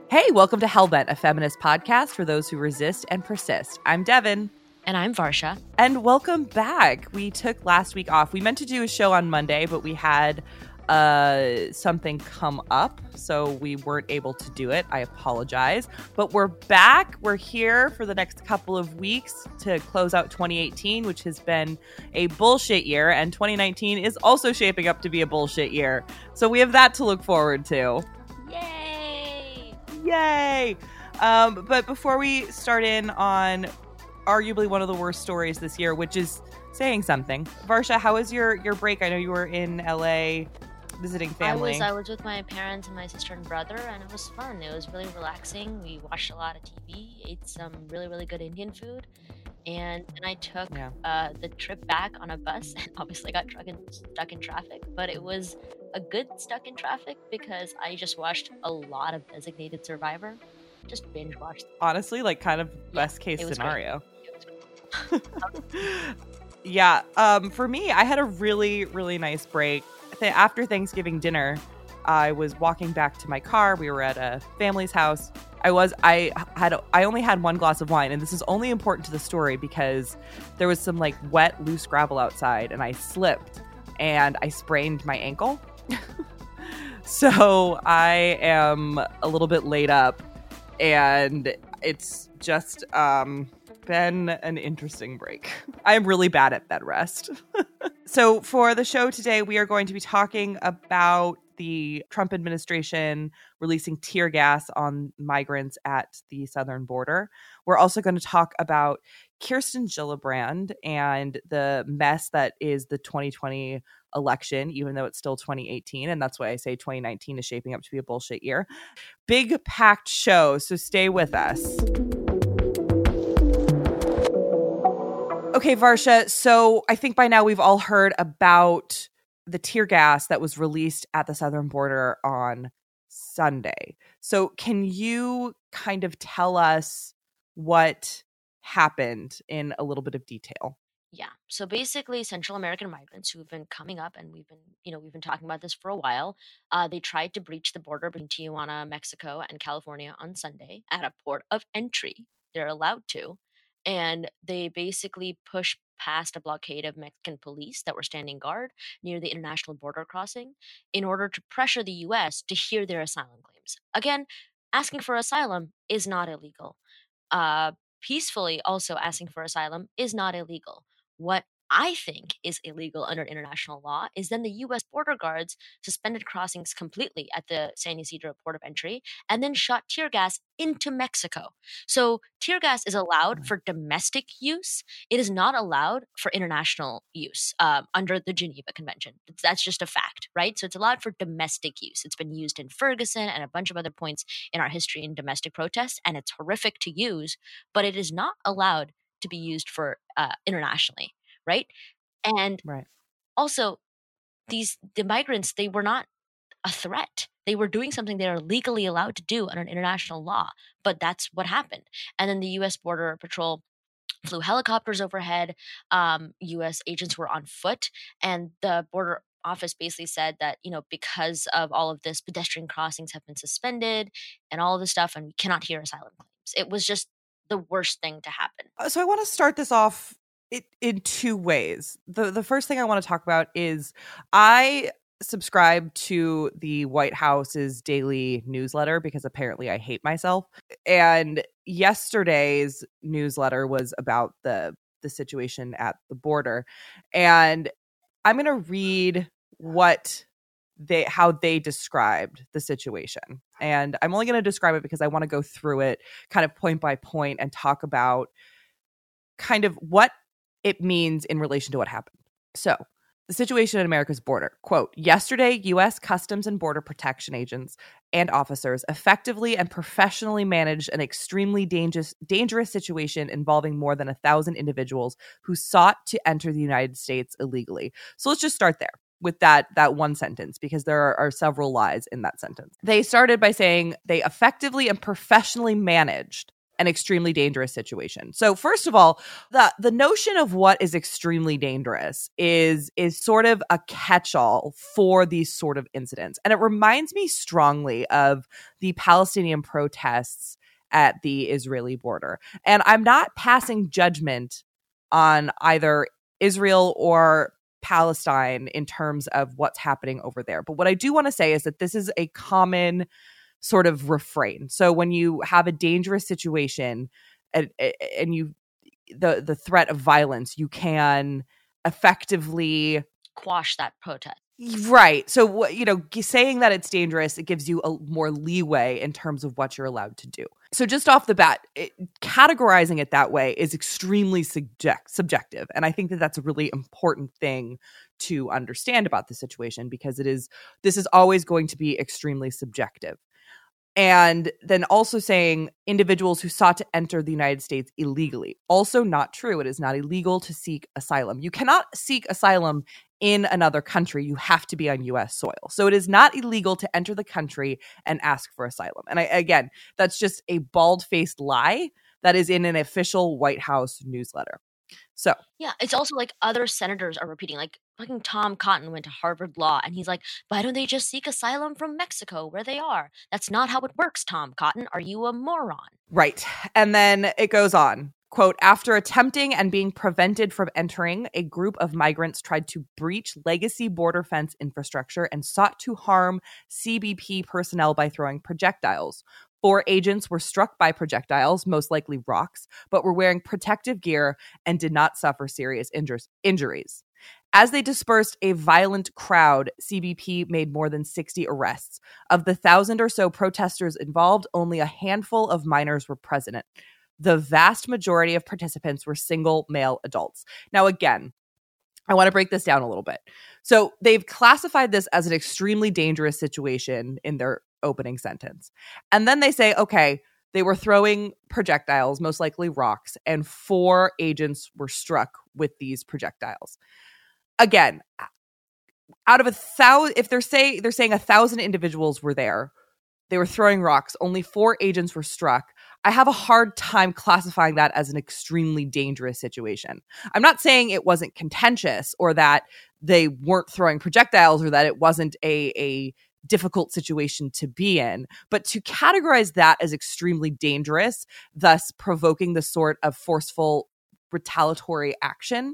Hey, welcome to Hellbent, a feminist podcast for those who resist and persist. I'm Devin. And I'm Varsha. And welcome back. We took last week off. We meant to do a show on Monday, but we had something come up, so we weren't able to do it. I apologize. But we're back. We're here for the next couple of weeks to close out 2018, which has been a bullshit year. And 2019 is also shaping up to be a bullshit year. So we have that to look forward to. Yay! But before we start in on arguably one of the worst stories this year, which is saying something, Varsha, how was your break? I know you were in LA visiting family. I was with my parents and my sister and brother, and it was fun. It was really relaxing. We watched a lot of TV, ate some really, really good Indian food, and then I took the trip back on a bus and obviously got stuck in traffic. But it was a good stuck in traffic because I just watched a lot of Designated Survivor. Just binge watched. Honestly, like kind of best case scenario. For me, I had a really, really nice break. After Thanksgiving dinner, I was walking back to my car. We were at a family's house. I only had one glass of wine, and this is only important to the story because there was some like wet, loose gravel outside, and I slipped and I sprained my ankle. So I am a little bit laid up, and it's just been an interesting break. I am really bad at bed rest. So for the show today, we are going to be talking about the Trump administration releasing tear gas on migrants at the southern border. We're also going to talk about Kirsten Gillibrand and the mess that is the 2020 election, even though it's still 2018. And that's why I say 2019 is shaping up to be a bullshit year. Big packed show, so stay with us. Okay, Varsha, so I think by now we've all heard about the tear gas that was released at the southern border on Sunday. So can you kind of tell us what happened in a little bit of detail? Yeah. So basically, Central American migrants who've been coming up, and we've been talking about this for a while. They tried to breach the border between Tijuana, Mexico, and California on Sunday at a port of entry. They're allowed to. And they basically pushed past a blockade of Mexican police that were standing guard near the international border crossing in order to pressure the U.S. to hear their asylum claims. Again, asking for asylum is not illegal. Peacefully also asking for asylum is not illegal. What I think is illegal under international law is then the U.S. border guards suspended crossings completely at the San Ysidro port of entry and then shot tear gas into Mexico. So tear gas is allowed for domestic use. It is not allowed for international use under the Geneva Convention. That's just a fact, right? So it's allowed for domestic use. It's been used in Ferguson and a bunch of other points in our history in domestic protests, and it's horrific to use, but it is not allowed to be used for internationally. Right. And also the migrants, they were not a threat. They were doing something they are legally allowed to do under international law. But that's what happened. And then the U.S. Border Patrol flew helicopters overhead. U.S. agents were on foot. And the border office basically said that, because of all of this, pedestrian crossings have been suspended and all of this stuff, and we cannot hear asylum claims. It was just the worst thing to happen. So I want to start this off in two ways. The first thing I want to talk about is I subscribe to the White House's daily newsletter because apparently I hate myself. And yesterday's newsletter was about the situation at the border. And I'm going to read how they described the situation. And I'm only going to describe it because I want to go through it kind of point by point and talk about kind of what it means in relation to what happened. So, the situation at America's border. Quote, yesterday, U.S. Customs and Border Protection agents and officers effectively and professionally managed an extremely dangerous situation involving more than 1,000 individuals who sought to enter the United States illegally. So let's just start there with that one sentence, because there are several lies in that sentence. They started by saying they effectively and professionally managed an extremely dangerous situation. So first of all, the notion of what is extremely dangerous is sort of a catch-all for these sort of incidents. And it reminds me strongly of the Palestinian protests at the Israeli border. And I'm not passing judgment on either Israel or Palestine in terms of what's happening over there. But what I do want to say is that this is a common sort of refrain. So when you have a dangerous situation and you the threat of violence, you can effectively quash that protest. Right. So, saying that it's dangerous, it gives you a more leeway in terms of what you're allowed to do. So just off the bat, categorizing it that way is extremely subjective. And I think that that's a really important thing to understand about the situation, because this is always going to be extremely subjective. And then also saying individuals who sought to enter the United States illegally. Also not true. It is not illegal to seek asylum. You cannot seek asylum in another country. You have to be on U.S. soil. So it is not illegal to enter the country and ask for asylum. And again, that's just a bald-faced lie that is in an official White House newsletter. So yeah, it's also like other senators are repeating, like fucking Tom Cotton went to Harvard Law and he's like, why don't they just seek asylum from Mexico where they are? That's not how it works, Tom Cotton. Are you a moron? Right. And then it goes on. Quote, after attempting and being prevented from entering, a group of migrants tried to breach legacy border fence infrastructure and sought to harm CBP personnel by throwing projectiles. 4 agents were struck by projectiles, most likely rocks, but were wearing protective gear and did not suffer serious injuries. As they dispersed a violent crowd, CBP made more than 60 arrests. Of the 1,000 or so protesters involved, only a handful of minors were present. The vast majority of participants were single male adults. Now, again, I want to break this down a little bit. So they've classified this as an extremely dangerous situation in their opening sentence. And then they say, okay, they were throwing projectiles, most likely rocks, and 4 agents were struck with these projectiles. Again, out of 1,000, if they're saying 1,000 individuals were there, they were throwing rocks, only 4 agents were struck. I have a hard time classifying that as an extremely dangerous situation. I'm not saying it wasn't contentious or that they weren't throwing projectiles or that it wasn't a difficult situation to be in, but to categorize that as extremely dangerous, thus provoking the sort of forceful retaliatory action,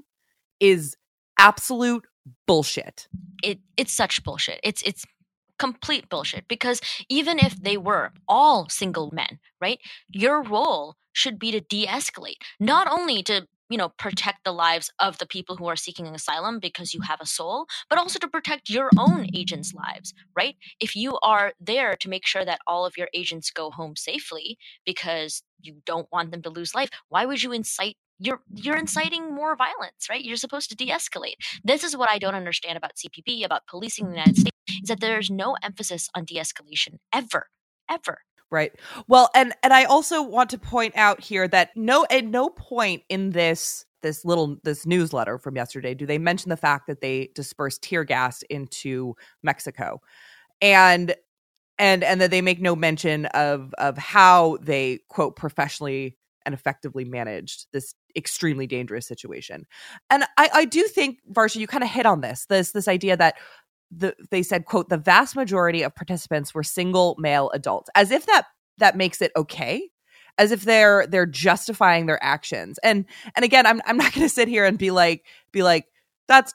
is absolute bullshit. It's such bullshit. It's complete bullshit, because even if they were all single men, right, your role should be to de-escalate, not only to protect the lives of the people who are seeking asylum because you have a soul, but also to protect your own agents' lives, right? If you are there to make sure that all of your agents go home safely because you don't want them to lose life, why would you incite you're inciting more violence, right? You're supposed to de-escalate. This is what I don't understand about CPB, about policing in the United States, is that there's no emphasis on de-escalation ever. Right. Well, and I also want to point out here that at no point in this newsletter from yesterday do they mention the fact that they dispersed tear gas into Mexico, and that they make no mention of how they, quote, professionally and effectively managed this extremely dangerous situation. And I do think, Varsha, you kind of hit on this idea that they said, quote, the vast majority of participants were single male adults, as if that makes it okay, as if they're justifying their actions. And again, I'm not going to sit here and be like that's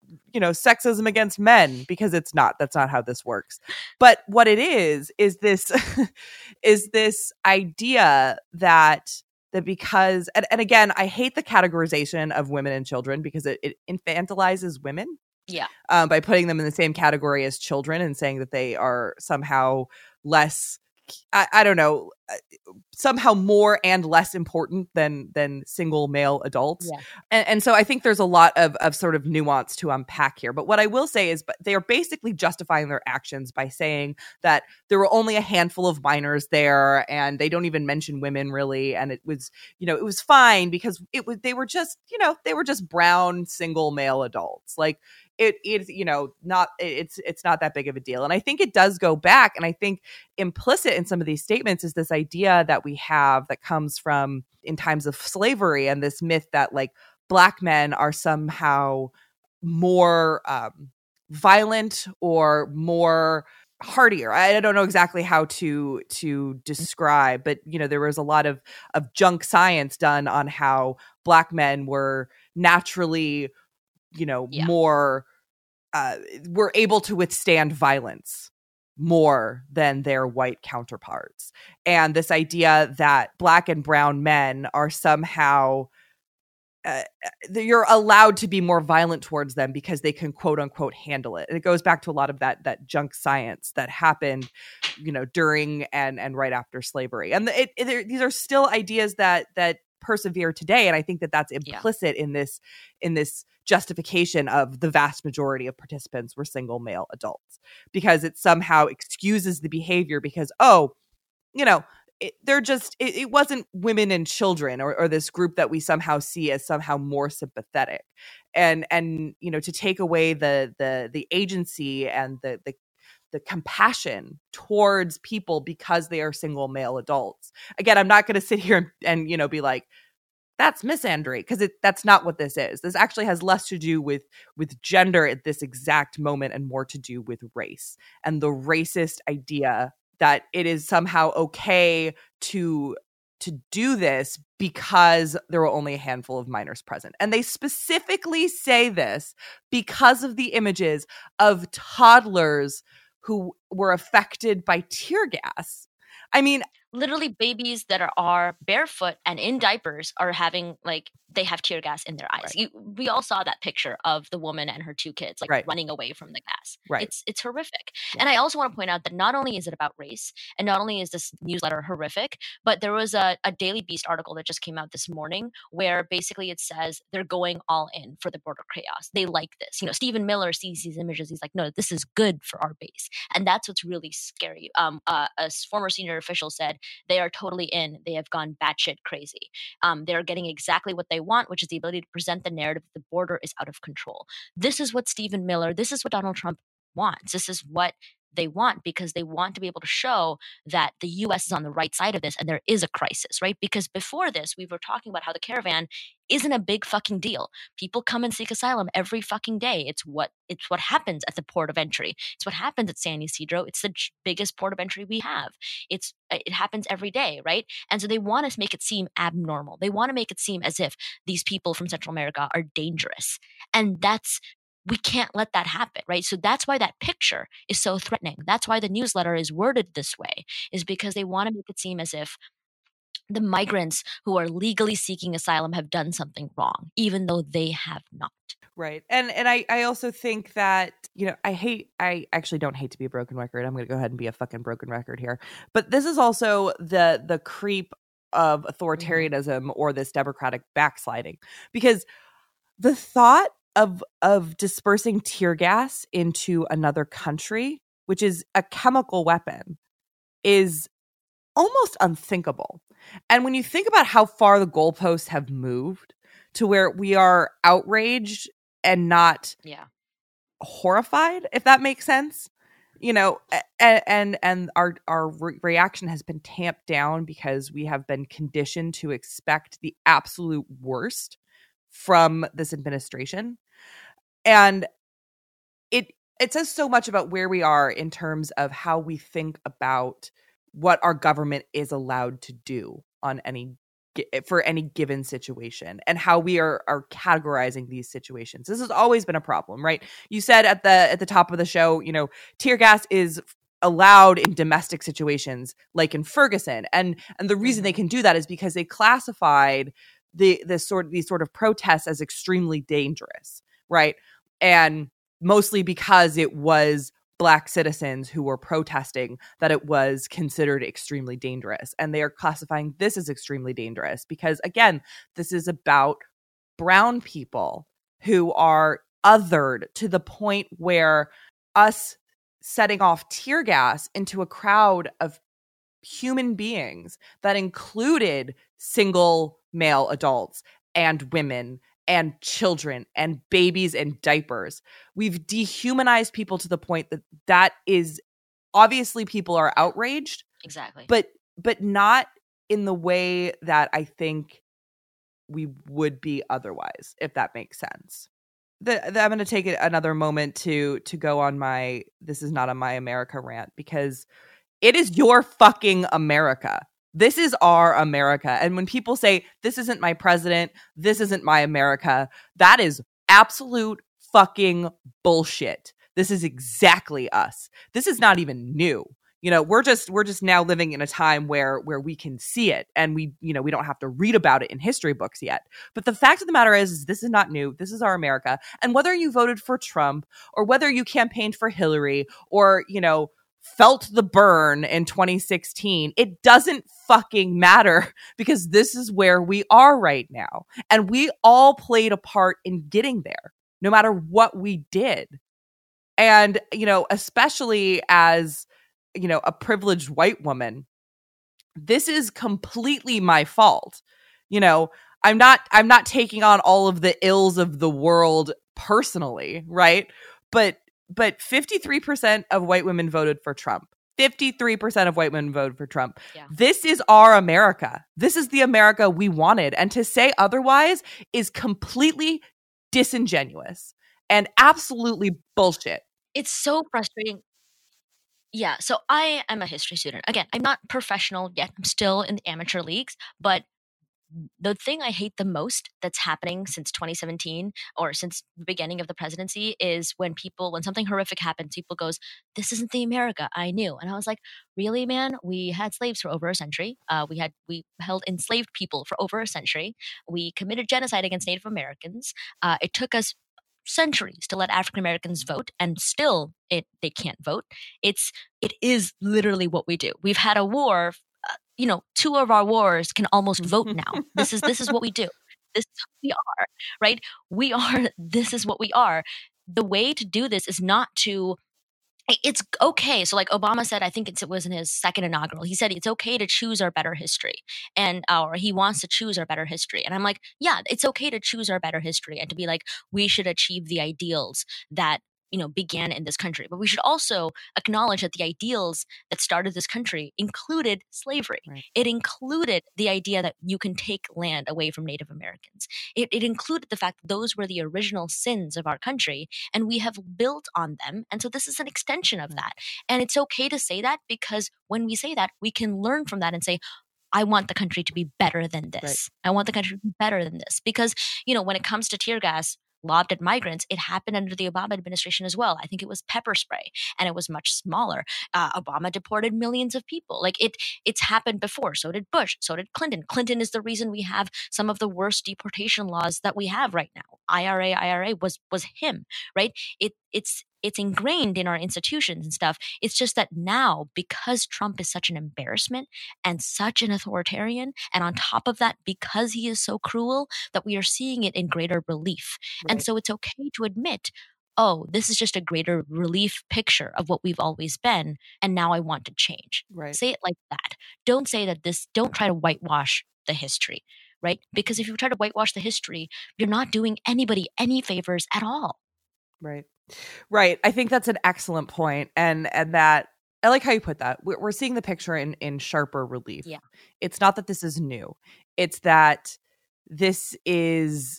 sexism against men, because it's not. That's not how this works. But what it is this is this idea that because and again, I hate the categorization of women and children, because it infantilizes women. Yeah. By putting them in the same category as children and saying that they are somehow less, I don't know, somehow more and less important than single male adults. Yeah. And so I think there's a lot of sort of nuance to unpack here. But what I will say is, they are basically justifying their actions by saying that there were only a handful of minors there, and they don't even mention women really. And it was, it was fine because they were just brown single male adults. Like, it's not it's not that big of a deal. And I think it does go back, and I think implicit in some of these statements is this idea that we have that comes from in times of slavery, and this myth that like Black men are somehow more violent or more hardier. I don't know exactly how to describe, but there was a lot of junk science done on how Black men were naturally more were able to withstand violence more than their white counterparts. And this idea that Black and brown men are somehow you're allowed to be more violent towards them because they can quote unquote handle it. And it goes back to a lot of that junk science that happened, during and right after slavery. And these are still ideas that persevere today. And I think that that's implicit in this justification of the vast majority of participants were single male adults, because it somehow excuses the behavior because, it wasn't women and children or this group that we somehow see as somehow more sympathetic, and to take away the agency and the compassion towards people because they are single male adults. Again, I'm not going to sit here and be like, that's misandry, because that's not what this is. This actually has less to do with gender at this exact moment and more to do with race and the racist idea that it is somehow okay to do this because there were only a handful of minors present. And they specifically say this because of the images of toddlers who were affected by tear gas. I mean, literally babies that are barefoot and in diapers are having they have tear gas in their eyes. Right. We all saw that picture of the woman and her two kids right. running away from the gas. Right. It's horrific. Yeah. And I also want to point out that not only is it about race, and not only is this newsletter horrific, but there was a Daily Beast article that just came out this morning where basically it says they're going all in for the border chaos. They like this. Stephen Miller sees these images. He's like, no, this is good for our base. And that's what's really scary. A former senior official said they are totally in. They have gone batshit crazy. They're getting exactly what they want, which is the ability to present the narrative that the border is out of control. This is what Stephen Miller, this is what Donald Trump wants. This is what they want, because they want to be able to show that the U.S. is on the right side of this and there is a crisis, right? Because before this, we were talking about how the caravan isn't a big fucking deal. People come and seek asylum every fucking day. It's what happens at the port of entry. It's what happens at San Ysidro. It's the biggest port of entry we have. It happens every day, right? And so they want to make it seem abnormal. They want to make it seem as if these people from Central America are dangerous. And we can't let that happen, right? So that's why that picture is so threatening. That's why the newsletter is worded this way, is because they want to make it seem as if the migrants who are legally seeking asylum have done something wrong, even though they have not. Right. And I also think that, I actually don't hate to be a broken record. I'm going to go ahead and be a fucking broken record here. But this is also the creep of authoritarianism or this democratic backsliding, because the thought of dispersing tear gas into another country, which is a chemical weapon, is almost unthinkable. And when you think about how far the goalposts have moved to where we are outraged and not horrified, if that makes sense, and our reaction has been tamped down because we have been conditioned to expect the absolute worst from this administration. And it says so much about where we are in terms of how we think about what our government is allowed to do for any given situation, and how we are categorizing these situations. This has always been a problem, right? You said at the top of the show, tear gas is allowed in domestic situations like in Ferguson, and the reason they can do that is because they classified these sort of protests as extremely dangerous, right? And mostly because it was Black citizens who were protesting that it was considered extremely dangerous. And they are classifying this as extremely dangerous because, again, this is about brown people who are othered to the point where us setting off tear gas into a crowd of human beings that included single male adults and women and children and babies and diapers. We've dehumanized people to the point that is obviously people are outraged. Exactly. But not in the way that I think we would be otherwise, if that makes sense. I'm going to take another moment to go on my "This is not a My America" rant, because it is your fucking America. This is our America. And when people say, this isn't my president, this isn't my America, that is absolute fucking bullshit. This is exactly us. This is not even new. We're just now living in a time where we can see it, and we don't have to read about it in history books yet. But the fact of the matter is this is not new. This is our America. And whether you voted for Trump, or whether you campaigned for Hillary, or, felt the burn in 2016, it doesn't fucking matter, because this is where we are right now. And we all played a part in getting there, no matter what we did. And, especially as, a privileged white woman, this is completely my fault. I'm not taking on all of the ills of the world personally, right? But 53% of white women voted for Trump. 53% of white women voted for Trump. Yeah. This is our America. This is the America we wanted. And to say otherwise is completely disingenuous and absolutely bullshit. It's so frustrating. Yeah, so I am a history student. Again, I'm not professional yet. I'm still in the amateur leagues, but the thing I hate the most that's happening since 2017, or since the beginning of the presidency, is when something horrific happens, people goes, "This isn't the America I knew." And I was like, really, man? We had slaves for over a century. We held enslaved people for over a century. We committed genocide against Native Americans. It took us centuries to let African Americans vote, and still they can't vote. It is literally what we do. We've had a war. Two of our wars can almost vote now. This is what we do. This is who we are, right? This is what we are. The way to do this is not to, it's okay. So like Obama said, I think it was in his second inaugural, he said it's okay to choose our better history, or he wants to choose our better history. And I'm like, yeah, it's okay to choose our better history, and to be like, we should achieve the ideals that began in this country. But we should also acknowledge that the ideals that started this country included slavery. Right. It included the idea that you can take land away from Native Americans. It included the fact that those were the original sins of our country, and we have built on them. And so this is an extension of that. And it's okay to say that, because when we say that, we can learn from that and say, I want the country to be better than this. Right. I want the country to be better than this. Because, when it comes to tear gas lobbed at migrants, it happened under the Obama administration as well. I think it was pepper spray, and it was much smaller. Obama deported millions of people. Like it's happened before. So did Bush. So did Clinton. Clinton is the reason we have some of the worst deportation laws that we have right now. IRA was him, right? It's ingrained in our institutions and stuff. It's just that now, because Trump is such an embarrassment and such an authoritarian, and on top of that, because he is so cruel, that we are seeing it in greater relief. Right. And so it's okay to admit, oh, this is just a greater relief picture of what we've always been, and now I want to change. Right. Say it like that. Don't say that don't try to whitewash the history, right? Because if you try to whitewash the history, you're not doing anybody any favors at all. Right. Right. I think that's an excellent point. And that, I like how you put that. We're seeing the picture in sharper relief. Yeah. It's not that this is new. It's that this is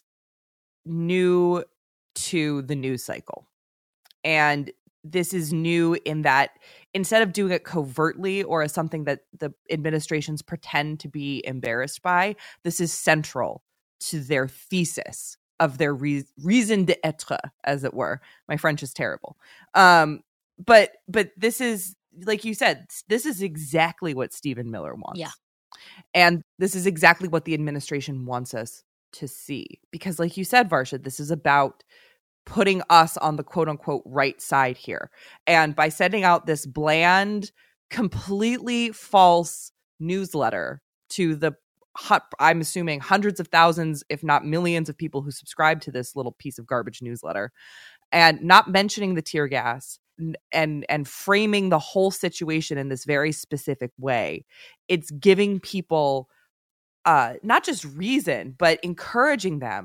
new to the news cycle. And this is new in that instead of doing it covertly or as something that the administrations pretend to be embarrassed by, this is central to their thesis of their raison d'etre, as it were. My French is terrible. But this is, like you said, this is exactly what Stephen Miller wants. Yeah. And this is exactly what the administration wants us to see. Because like you said, Varsha, this is about putting us on the quote unquote right side here. And by sending out this bland, completely false newsletter to the I'm assuming hundreds of thousands, if not millions of people who subscribe to this little piece of garbage newsletter, and not mentioning the tear gas and framing the whole situation in this very specific way, it's giving people not just reason, but encouraging them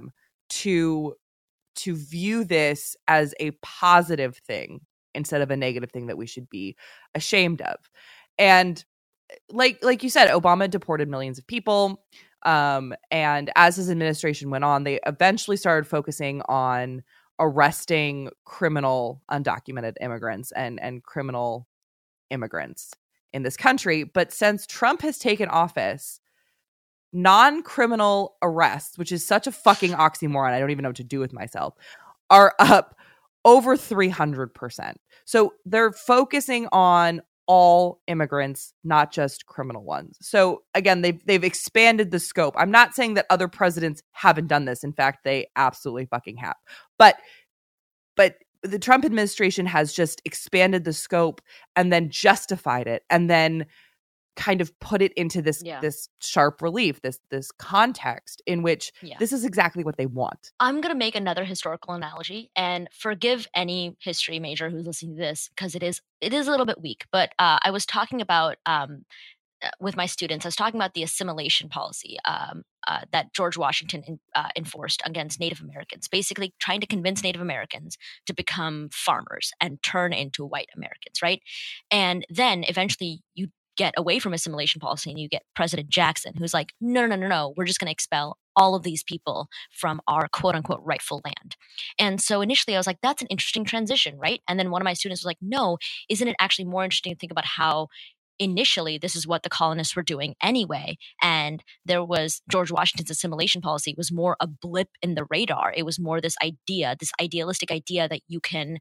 to view this as a positive thing instead of a negative thing that we should be ashamed of. And like you said, Obama deported millions of people. And as his administration went on, they eventually started focusing on arresting criminal undocumented immigrants and criminal immigrants in this country. But since Trump has taken office, non-criminal arrests, which is such a fucking oxymoron, I don't even know what to do with myself, are up over 300%. So they're focusing on all immigrants, not just criminal ones. So again, they've expanded the scope. I'm not saying that other presidents haven't done this. In fact, they absolutely fucking have. But the Trump administration has just expanded the scope and then justified it and then kind of put it into this sharp relief, this context in which this is exactly what they want. I'm going to make another historical analogy, and forgive any history major who's listening to this because it is a little bit weak. But I was talking about with my students, I was talking about the assimilation policy that George Washington enforced against Native Americans, basically trying to convince Native Americans to become farmers and turn into white Americans, right? And then eventually you get away from assimilation policy and you get President Jackson, who's like, no, we're just going to expel all of these people from our quote unquote rightful land. And so initially I was like, that's an interesting transition, right? And then one of my students was like, no, isn't it actually more interesting to think about how initially this is what the colonists were doing anyway, and there was George Washington's assimilation policy was more a blip in the radar. It was more this idealistic idea that you can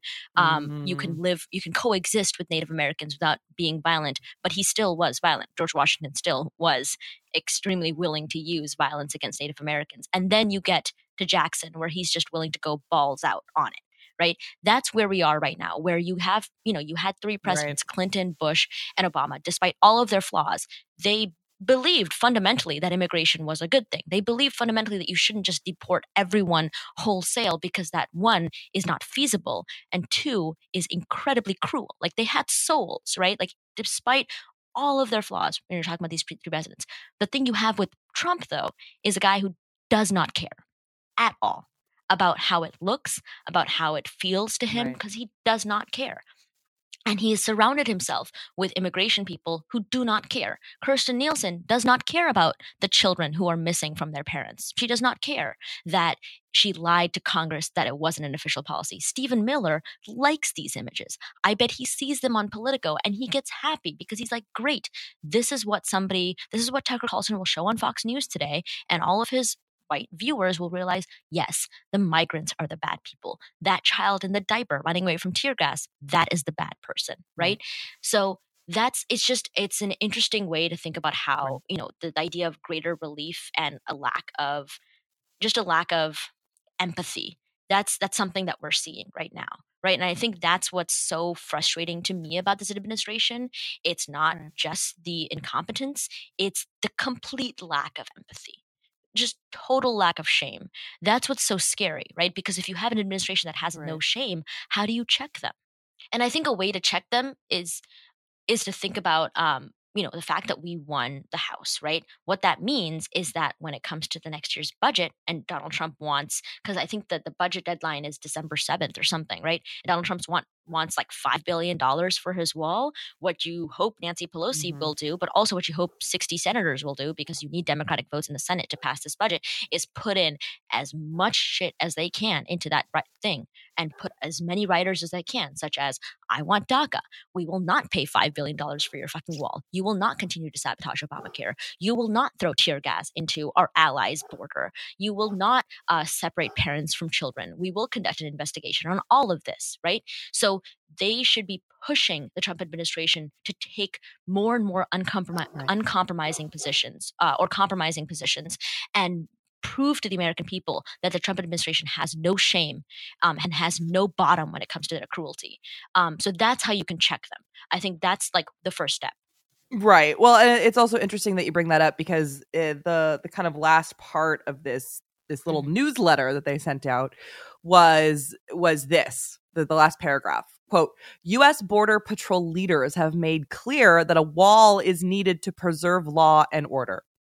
coexist with Native Americans without being violent. But he still was violent. George Washington still was extremely willing to use violence against Native Americans. And then you get to Jackson, where he's just willing to go balls out on it. Right. That's where we are right now, where you have, you had three presidents, right, Clinton, Bush, and Obama. Despite all of their flaws, they believed fundamentally that immigration was a good thing. They believed fundamentally that you shouldn't just deport everyone wholesale because that, one, is not feasible, and two, is incredibly cruel. Like, they had souls, right? Like, despite all of their flaws, when you're talking about these three presidents, the thing you have with Trump, though, is a guy who does not care at all about how it looks, about how it feels to him, because he does not care. And he has surrounded himself with immigration people who do not care. Kirstjen Nielsen does not care about the children who are missing from their parents. She does not care that she lied to Congress that it wasn't an official policy. Stephen Miller likes these images. I bet he sees them on Politico and he gets happy because he's like, great, this is what Tucker Carlson will show on Fox News today. And all of his white viewers will realize, yes, the migrants are the bad people. That child in the diaper running away from tear gas, that is the bad person, right? So it's an interesting way to think about how, the idea of greater relief and a lack of empathy. That's something that we're seeing right now. Right. And I think that's what's so frustrating to me about this administration. It's not just the incompetence, it's the complete lack of empathy. Just total lack of shame. That's what's so scary, right? Because if you have an administration that has no shame, how do you check them? And I think a way to check them is to think about, the fact that we won the House, right? What that means is that when it comes to the next year's budget, and Donald Trump wants, because I think that the budget deadline is December 7th or something, right? And Donald Trump wants like $5 billion for his wall. What you hope Nancy Pelosi will do, but also what you hope 60 senators will do, because you need Democratic votes in the Senate to pass this budget, is put in as much shit as they can into that thing and put as many riders as they can, such as, I want DACA. We will not pay $5 billion for your fucking wall. You will not continue to sabotage Obamacare. You will not throw tear gas into our allies' border. You will not separate parents from children. We will conduct an investigation on all of this, right? So they should be pushing the Trump administration to take more and more uncompromising positions or compromising positions, and prove to the American people that the Trump administration has no shame and has no bottom when it comes to their cruelty. So that's how you can check them. I think that's like the first step. Right. Well, and it's also interesting that you bring that up, because the kind of last part of this little newsletter that they sent out was this, the last paragraph. Quote, U.S. Border Patrol leaders have made clear that a wall is needed to preserve law and order.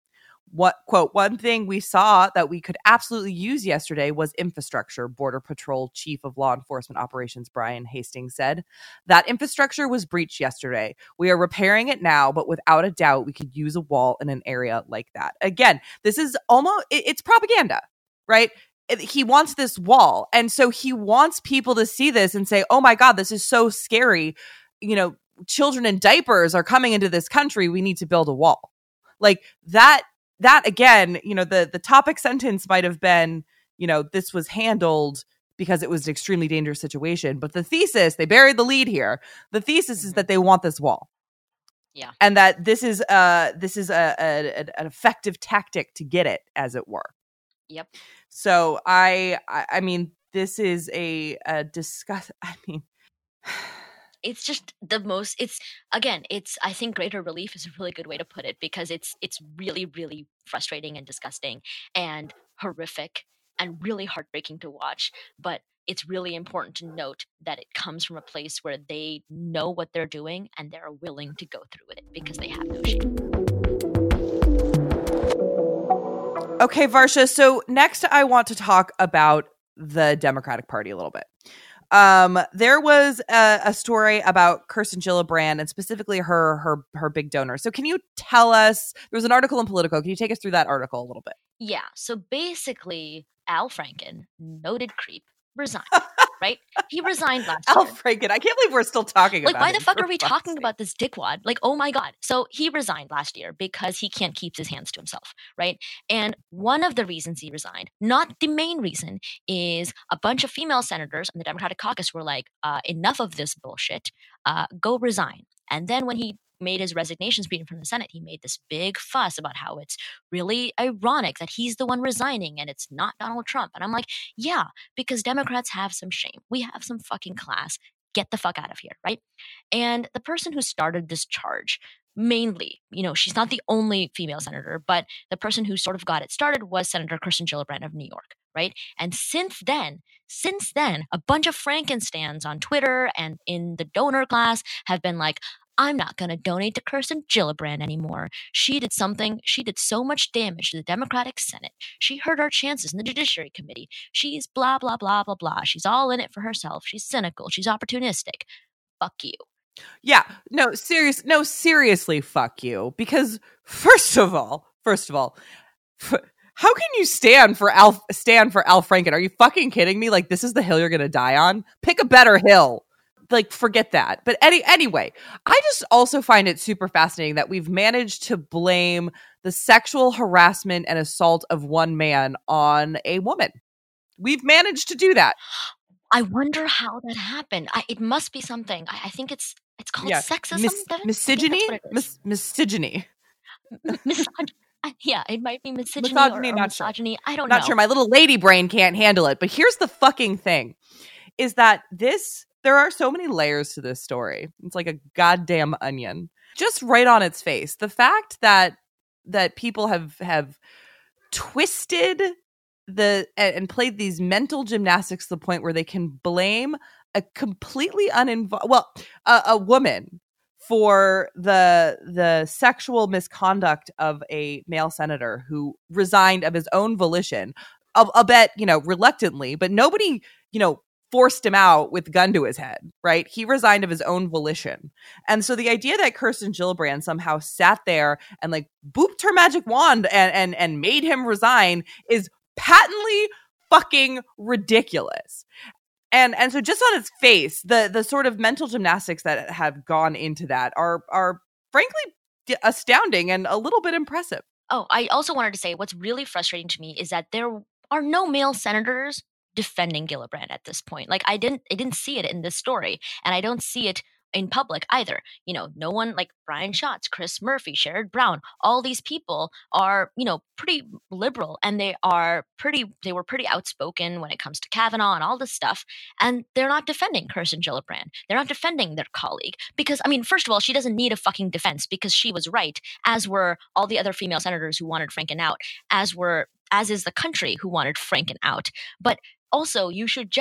What quote, one thing we saw that we could absolutely use yesterday was infrastructure, Border Patrol Chief of Law Enforcement Operations Brian Hastings said. That infrastructure was breached yesterday. We are repairing it now, but without a doubt, we could use a wall in an area like that. Again, this is almost, it's propaganda, right? He wants this wall. And so he wants people to see this and say, oh my God, this is so scary. You know, children in diapers are coming into this country. We need to build a wall. Like that again, you know, the topic sentence might have been, you know, this was handled because it was an extremely dangerous situation. But the thesis, they buried the lead here. The thesis is that they want this wall. Yeah. And that this is an effective tactic to get it, as it were. Yep. So I mean, this is a discuss. I mean, it's just the most. It's again. It's. I think greater relief is a really good way to put it because it's really really frustrating and disgusting and horrific and really heartbreaking to watch. But it's really important to note that it comes from a place where they know what they're doing and they're willing to go through with it because they have no shame. Okay, Varsha. So next I want to talk about the Democratic Party a little bit. There was a story about Kirsten Gillibrand and specifically her big donor. So can you tell us, there was an article in Politico. Can you take us through that article a little bit? Yeah. So basically, Al Franken, noted creep, resigned. Right? He resigned last year. Al Franken. I can't believe we're still talking about him. Like, why the fuck are we talking sake. about this dickwad? Like, oh my God. So he resigned last year because he can't keep his hands to himself, right? And one of the reasons he resigned, not the main reason, is a bunch of female senators in the Democratic caucus were like, enough of this bullshit, go resign. And then when he made his resignation speech from the Senate, he made this big fuss about how it's really ironic that he's the one resigning and it's not Donald Trump. And I'm like, yeah, because Democrats have some shame. We have some fucking class. Get the fuck out of here, right? And the person who started this charge, mainly, you know, she's not the only female senator, but the person who sort of got it started was Senator Kirsten Gillibrand of New York, right? And since then, a bunch of Frankenstans on Twitter and in the donor class have been like, I'm not going to donate to Kirsten Gillibrand anymore. She did so much damage to the Democratic Senate. She hurt our chances in the Judiciary Committee. She's blah, blah, blah, blah, blah. She's all in it for herself. She's cynical. She's opportunistic. Fuck you. Yeah, seriously, fuck you. Because first of all, how can you stand for Al Franken? Are you fucking kidding me? Like, this is the hill you're going to die on? Pick a better hill. Like, forget that. But anyway, I just also find it super fascinating that we've managed to blame the sexual harassment and assault of one man on a woman. We've managed to do that. I wonder how that happened. It must be something. I think it's called sexism. Misogyny? Misogyny. Yeah, it might be misogyny or misogyny. I don't know. Not sure. My little lady brain can't handle it. But here's the fucking thing, is that there are so many layers to this story. It's like a goddamn onion. Just right on its face. The fact that people have twisted and played these mental gymnastics to the point where they can blame a completely a woman for the sexual misconduct of a male senator who resigned of his own volition. I'll bet, reluctantly, but nobody, forced him out with gun to his head, right? He resigned of his own volition. And so the idea that Kirsten Gillibrand somehow sat there and like booped her magic wand and made him resign is patently fucking ridiculous. And so just on its face, the sort of mental gymnastics that have gone into that are frankly astounding and a little bit impressive. Oh, I also wanted to say what's really frustrating to me is that there are no male senators defending Gillibrand at this point. Like, I didn't see it in this story, and I don't see it in public either. No one, like Brian Schatz, Chris Murphy, Sherrod Brown, all these people are, pretty liberal, and they were pretty outspoken when it comes to Kavanaugh and all this stuff, and they're not defending Kirsten Gillibrand. They're not defending their colleague because, first of all, she doesn't need a fucking defense because she was right, as were all the other female senators who wanted Franken out, as is the country who wanted Franken out. But also, you should just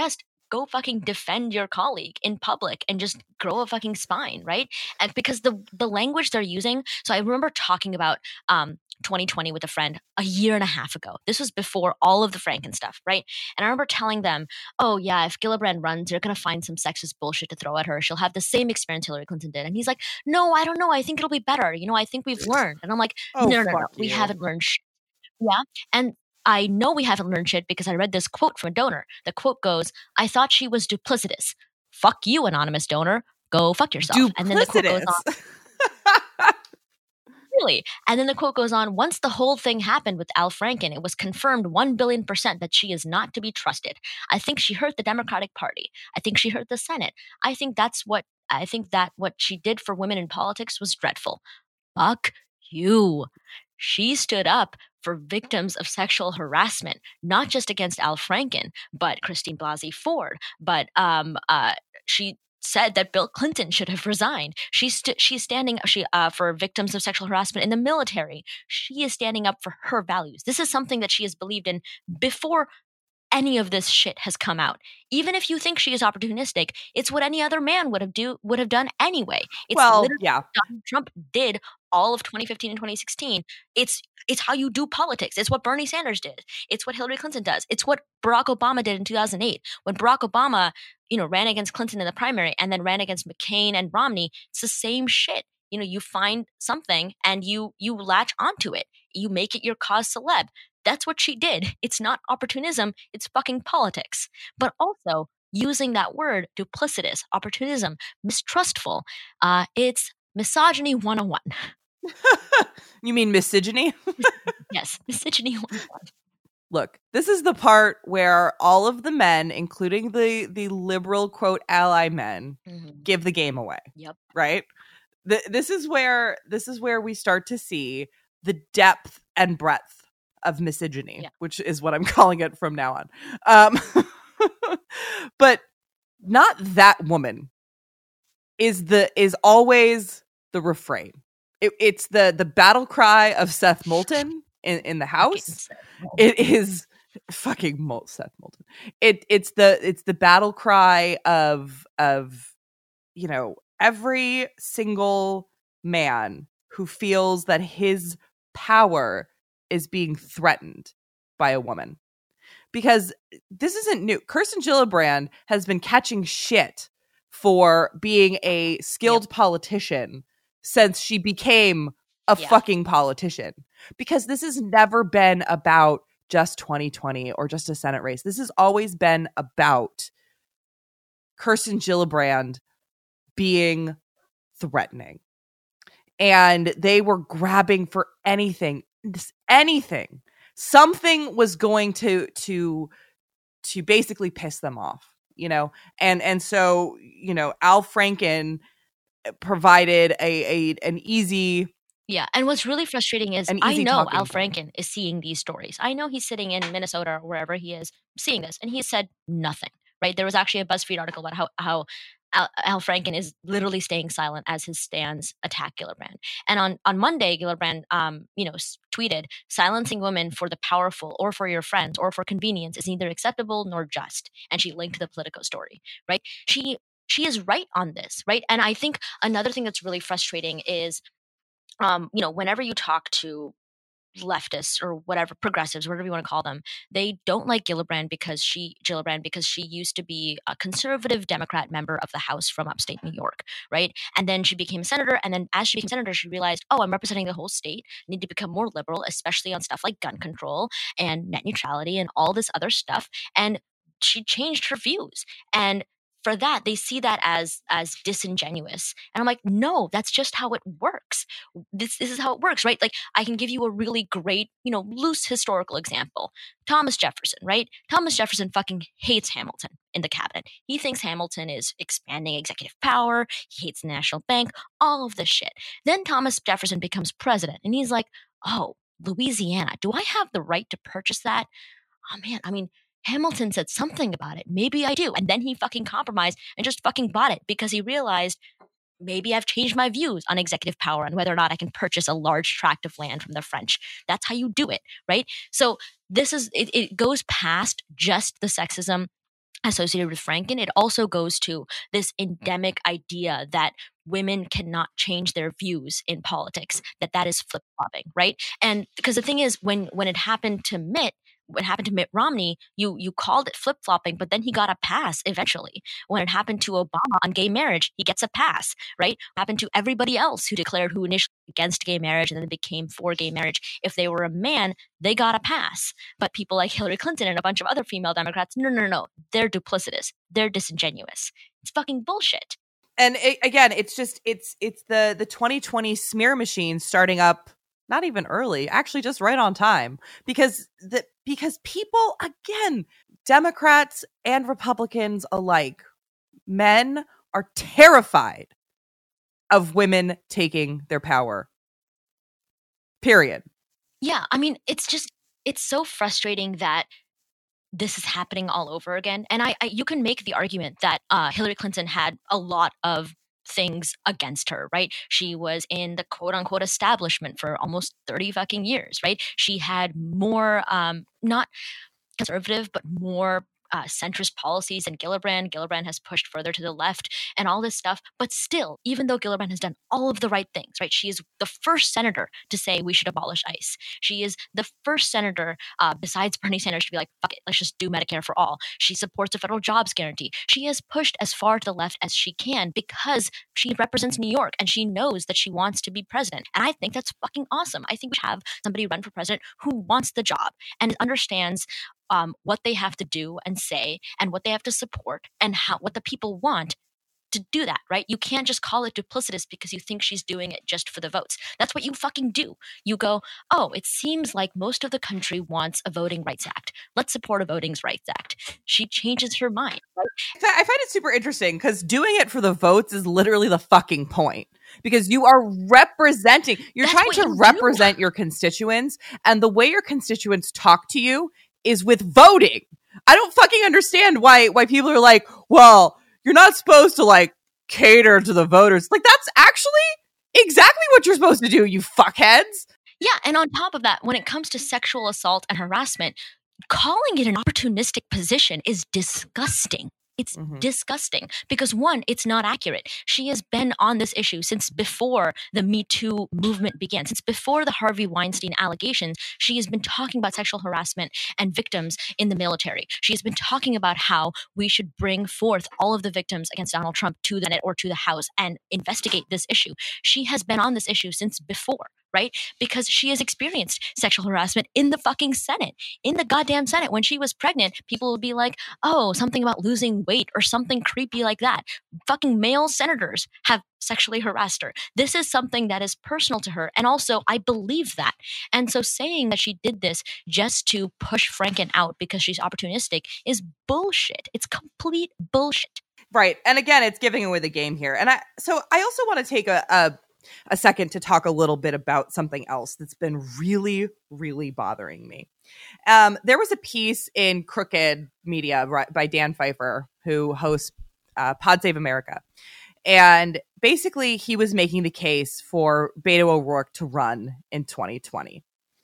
go fucking defend your colleague in public and just grow a fucking spine, right? And because the language they're using, so I remember talking about 2020 with a friend a year and a half ago. This was before all of the Franken stuff, right? And I remember telling them, oh yeah, if Gillibrand runs, you're going to find some sexist bullshit to throw at her. She'll have the same experience Hillary Clinton did. And he's like, no, I don't know. I think it'll be better. I think we've learned. And I'm like, no. We haven't learned shit. Yeah. And I know we haven't learned shit because I read this quote from a donor. The quote goes, I thought she was duplicitous. Fuck you, anonymous donor. Go fuck yourself. Duplicitous. And then the quote goes on. Really? And then the quote goes on, once the whole thing happened with Al Franken, it was confirmed 1,000,000,000% that she is not to be trusted. I think she hurt the Democratic Party. I think she hurt the Senate. I think that what she did for women in politics was dreadful. Fuck you. She stood up for victims of sexual harassment, not just against Al Franken, but Christine Blasey Ford. But she said that Bill Clinton should have resigned. She's standing for victims of sexual harassment in the military. She is standing up for her values. This is something that she has believed in before any of this shit has come out. Even if you think she is opportunistic, it's what any other man would have done anyway. It's literally what Donald Trump did all of 2015 and 2016. It's how you do politics. It's what Bernie Sanders did. It's what Hillary Clinton does. It's what Barack Obama did in 2008. When Barack Obama, ran against Clinton in the primary and then ran against McCain and Romney, it's the same shit. You find something and you latch onto it. You make it your cause celeb. That's what she did. It's not opportunism. It's fucking politics. But also using that word, duplicitous, opportunism, mistrustful, it's misogyny 101. You mean misogyny? Yes, misogyny 101. Look, this is the part where all of the men, including the liberal quote ally men, give the game away. Yep. Right? This is where we start to see the depth and breadth of misogyny, which is what I'm calling it from now on. But not that woman is always the refrain. It's the battle cry of Seth Moulton in the House. It is fucking Seth Moulton. It's the battle cry of every single man who feels that his power is being threatened by a woman. Because this isn't new. Kirsten Gillibrand has been catching shit for being a skilled politician since she became a fucking politician. Because this has never been about just 2020 or just a Senate race. This has always been about Kirsten Gillibrand being threatening. And they were grabbing for anything. Something was going to basically piss them off, and so Al Franken provided an easy. Yeah, and what's really frustrating is I know Al Franken is seeing these stories. I know he's sitting in Minnesota or wherever he is seeing this, and he said nothing. Right? There was actually a BuzzFeed article about how Al Franken is literally staying silent as his stands attack Gillibrand. And on Monday, Gillibrand, tweeted, silencing women for the powerful or for your friends or for convenience is neither acceptable nor just. And she linked to the Politico story, right? She is right on this, right? And I think another thing that's really frustrating is, whenever you talk to leftists or whatever, progressives, whatever you want to call them, they don't like Gillibrand because she used to be a conservative Democrat member of the House from upstate New York, right? And then she became a senator, and then as she became senator, she realized, oh, I'm representing the whole state, I need to become more liberal, especially on stuff like gun control and net neutrality and all this other stuff. And she changed her views. And for that, they see that as disingenuous. And I'm like, no, that's just how it works. This is how it works, right? Like, I can give you a really great, loose historical example. Thomas Jefferson, right? Thomas Jefferson fucking hates Hamilton in the cabinet. He thinks Hamilton is expanding executive power. He hates the National Bank, all of this shit. Then Thomas Jefferson becomes president, and he's like, oh, Louisiana, do I have the right to purchase that? Oh, man, I mean, Hamilton said something about it. Maybe I do. And then he fucking compromised and just fucking bought it because he realized maybe I've changed my views on executive power and whether or not I can purchase a large tract of land from the French. That's how you do it, right? So this is, it goes past just the sexism associated with Franken, it also goes to this endemic idea that women cannot change their views in politics, that is flip-flopping, right? And because the thing is, when it happened to Mitt, what happened to Mitt Romney, you called it flip-flopping, but then he got a pass eventually. When it happened to Obama on gay marriage, he gets a pass, right? What happened to everybody else who declared who initially against gay marriage and then became for gay marriage. If they were a man, they got a pass. But people like Hillary Clinton and a bunch of other female Democrats, no. They're duplicitous. They're disingenuous. It's fucking bullshit. And again, it's the 2020 smear machine starting up not even early, actually just right on time, because people, again, Democrats and Republicans alike, men are terrified of women taking their power. Period. Yeah, I mean, it's so frustrating that this is happening all over again. And you can make the argument that Hillary Clinton had a lot of things against her, right? She was in the quote unquote establishment for almost 30 fucking years, right? She had more, not conservative, but more centrist policies than Gillibrand. Gillibrand has pushed further to the left and all this stuff. But still, even though Gillibrand has done all of the right things, right? She is the first senator to say we should abolish ICE. She is the first senator, besides Bernie Sanders, to be like, fuck it, let's just do Medicare for all. She supports the federal jobs guarantee. She has pushed as far to the left as she can because she represents New York and she knows that she wants to be president. And I think that's fucking awesome. I think we should have somebody run for president who wants the job and understands what they have to do and say and what they have to support and what the people want to do that, right? You can't just call it duplicitous because you think she's doing it just for the votes. That's what you fucking do. You go, oh, it seems like most of the country wants a Voting Rights Act. Let's support a Voting Rights Act. She changes her mind, right? I find it super interesting because doing it for the votes is literally the fucking point. Because you are representing, you're trying to represent your constituents, and the way your constituents talk to you is with voting. I don't fucking understand why people are like, well, you're not supposed to like cater to the voters. Like, that's actually exactly what you're supposed to do, you fuckheads. Yeah, and on top of that, when it comes to sexual assault and harassment, calling it an opportunistic position is disgusting. It's disgusting because, one, it's not accurate. She has been on this issue since before the Me Too movement began, since before the Harvey Weinstein allegations. She has been talking about sexual harassment and victims in the military. She has been talking about how we should bring forth all of the victims against Donald Trump to the Senate or to the House and investigate this issue. She has been on this issue since before. Right? Because she has experienced sexual harassment in the fucking Senate, in the goddamn Senate. When she was pregnant, people would be like, oh, something about losing weight or something creepy like that. Fucking male senators have sexually harassed her. This is something that is personal to her. And also, I believe that. And so saying that she did this just to push Franken out because she's opportunistic is bullshit. It's complete bullshit. Right. And again, it's giving away the game here. And I also want to take a second to talk a little bit about something else that's been really, really bothering me. There was a piece in Crooked Media by Dan Pfeiffer, who hosts Pod Save America. And basically, he was making the case for Beto O'Rourke to run in 2020.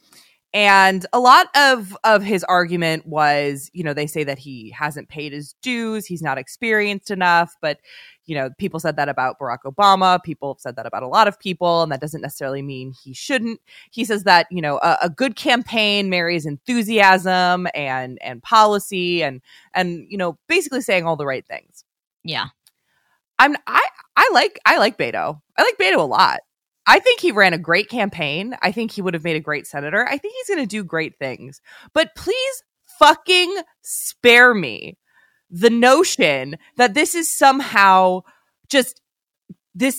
And a lot of his argument was, they say that he hasn't paid his dues. He's not experienced enough. But, people said that about Barack Obama. People have said that about a lot of people. And that doesn't necessarily mean he shouldn't. He says that, a good campaign marries enthusiasm and policy and basically saying all the right things. Yeah. I like Beto. I like Beto a lot. I think he ran a great campaign. I think he would have made a great senator. I think he's going to do great things. But please fucking spare me the notion that this is somehow just this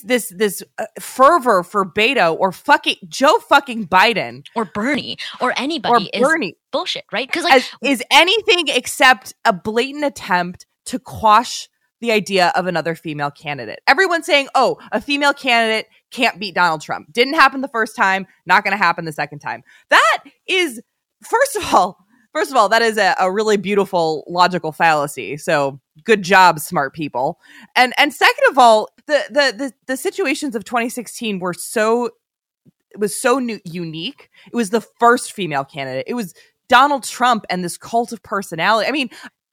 fervor for Beto or fucking Joe fucking Biden or Bernie or anybody is bullshit, right? Because is anything except a blatant attempt to quash the idea of another female candidate. Everyone's saying, oh, a female candidate can't beat Donald Trump. Didn't happen the first time, not going to happen the second time. That is, first of all, that is a really beautiful logical fallacy. So good job, smart people. And second of all, the situations of 2016 were unique. It was the first female candidate. It was Donald Trump and this cult of personality. I mean,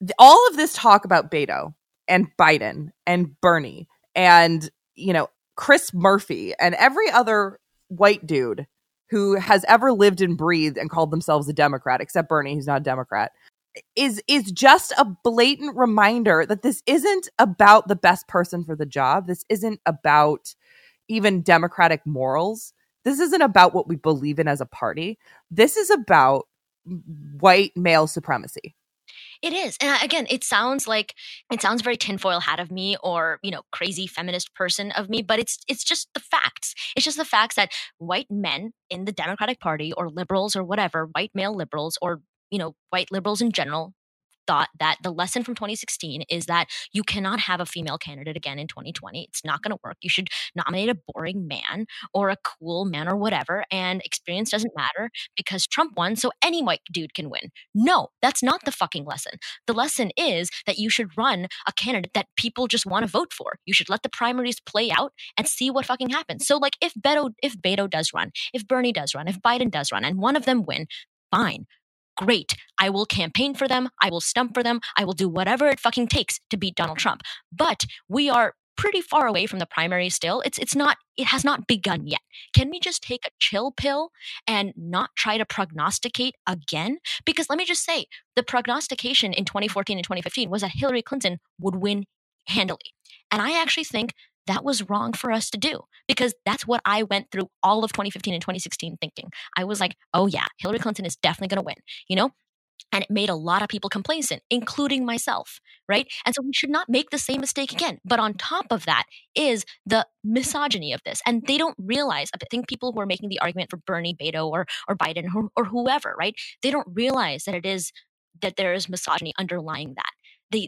all of this talk about Beto and Biden and Bernie and, Chris Murphy and every other white dude who has ever lived and breathed and called themselves a Democrat, except Bernie, who's not a Democrat, is just a blatant reminder that this isn't about the best person for the job. This isn't about even democratic morals. This isn't about what we believe in as a party. This is about white male supremacy. It is. And again, it sounds very tinfoil hat of me, or, crazy feminist person of me, but it's just the facts. It's just the facts that white men in the Democratic Party, or liberals, or whatever, white male liberals, or, white liberals in general, thought that the lesson from 2016 is that you cannot have a female candidate again in 2020. It's not going to work. You should nominate a boring man or a cool man or whatever, and experience doesn't matter because Trump won, so any white dude can win. No, that's not the fucking lesson. The lesson is that you should run a candidate that people just want to vote for. You should let the primaries play out and see what fucking happens. So like if Beto does run, if Bernie does run, if Biden does run, and one of them win, fine. Great. I will campaign for them. I will stump for them. I will do whatever it fucking takes to beat Donald Trump. But we are pretty far away from the primary still. It has not begun yet. Can we just take a chill pill and not try to prognosticate again? Because let me just say, the prognostication in 2014 and 2015 was that Hillary Clinton would win handily. And I actually think that was wrong for us to do, because that's what I went through all of 2015 and 2016 thinking. I was like, oh yeah, Hillary Clinton is definitely going to win, And it made a lot of people complacent, including myself, right? And so we should not make the same mistake again. But on top of that is the misogyny of this. And they don't realize, I think people who are making the argument for Bernie, Beto, or Biden, or whoever, right? They don't realize that there is misogyny underlying that.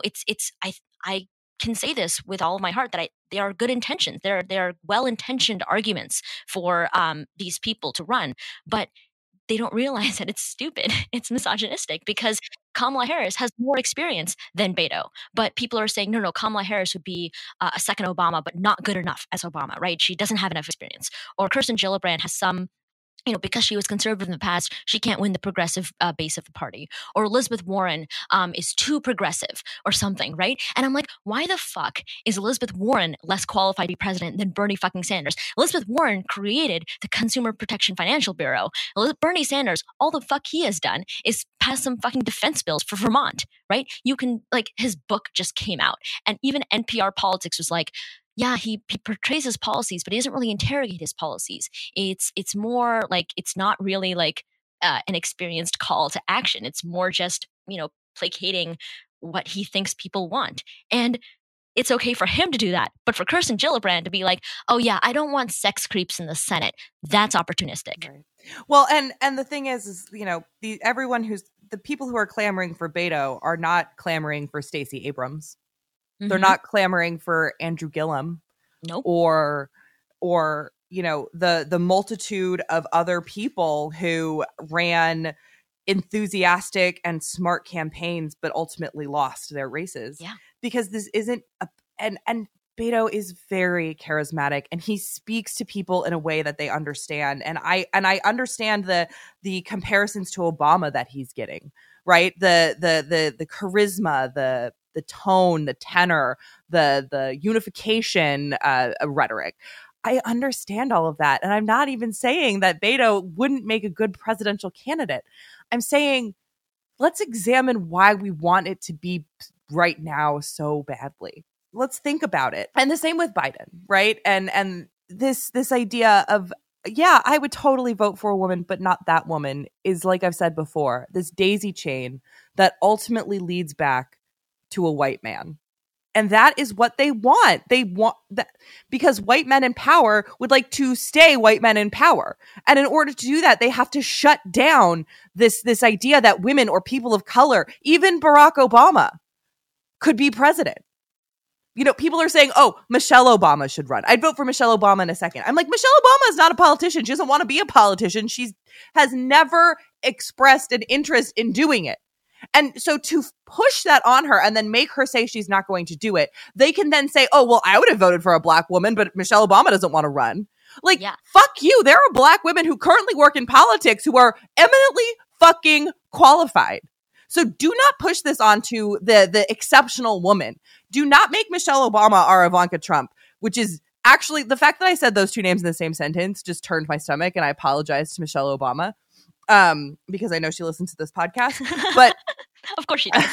I can say this with all of my heart that they are good intentions. They are well-intentioned arguments for these people to run, but they don't realize that it's stupid. It's misogynistic because Kamala Harris has more experience than Beto. But people are saying, no, Kamala Harris would be a second Obama, but not good enough as Obama, right? She doesn't have enough experience. Or Kirsten Gillibrand has some, because she was conservative in the past, she can't win the progressive base of the party. Or Elizabeth Warren is too progressive or something, right? And I'm like, why the fuck is Elizabeth Warren less qualified to be president than Bernie fucking Sanders? Elizabeth Warren created the Consumer Protection Financial Bureau. Bernie Sanders, all the fuck he has done is pass some fucking defense bills for Vermont, right? His book just came out, and even NPR Politics was like, yeah, he portrays his policies, but he doesn't really interrogate his policies. It's more like, it's not really like an experienced call to action. It's more just, placating what he thinks people want. And it's okay for him to do that. But for Kirsten Gillibrand to be like, oh yeah, I don't want sex creeps in the Senate, that's opportunistic. Right. Well, and the thing is the people who are clamoring for Beto are not clamoring for Stacey Abrams. They're not clamoring for Andrew Gillum. Nope. Or the multitude of other people who ran enthusiastic and smart campaigns but ultimately lost their races. Yeah. Because this isn't and Beto is very charismatic, and he speaks to people in a way that they understand. And I understand the comparisons to Obama that he's getting, right? The charisma, the tone, the tenor, the unification rhetoric. I understand all of that. And I'm not even saying that Beto wouldn't make a good presidential candidate. I'm saying, let's examine why we want it to be right now so badly. Let's think about it. And the same with Biden, right? And this idea of, yeah, I would totally vote for a woman, but not that woman, is, like I've said before, this daisy chain that ultimately leads back to a white man. And that is what they want. They want that because white men in power would like to stay white men in power. And in order to do that, they have to shut down this idea that women or people of color, even Barack Obama, could be president. People are saying, oh, Michelle Obama should run. I'd vote for Michelle Obama in a second. I'm like, Michelle Obama is not a politician. She doesn't want to be a politician. She has never expressed an interest in doing it. And so to push that on her and then make her say she's not going to do it, they can then say, oh, well, I would have voted for a black woman, but Michelle Obama doesn't want to run. Like, yeah. Fuck you. There are black women who currently work in politics who are eminently fucking qualified. So do not push this onto the exceptional woman. Do not make Michelle Obama our Ivanka Trump, which is actually the fact that I said those two names in the same sentence just turned my stomach, and I apologize to Michelle Obama because I know she listens to this podcast. But of course she does.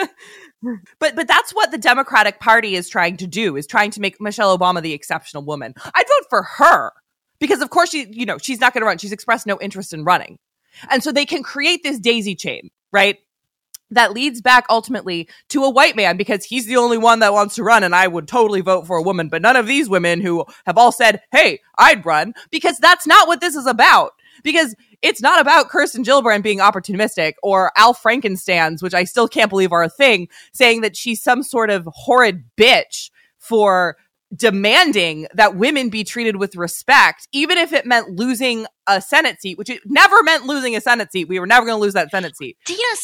But that's what the Democratic Party is trying to do, is trying to make Michelle Obama the exceptional woman. I'd vote for her because, of course, she's not going to run. She's expressed no interest in running. And so they can create this daisy chain, right? That leads back ultimately to a white man because he's the only one that wants to run, and I would totally vote for a woman. But none of these women who have all said, hey, I'd run, because that's not what this is about. Because it's not about Kirsten Gillibrand being opportunistic or Al Frankenstans, which I still can't believe are a thing, saying that she's some sort of horrid bitch for demanding that women be treated with respect, even if it meant losing a Senate seat, which it never meant losing a Senate seat. We were never going to lose that Senate seat.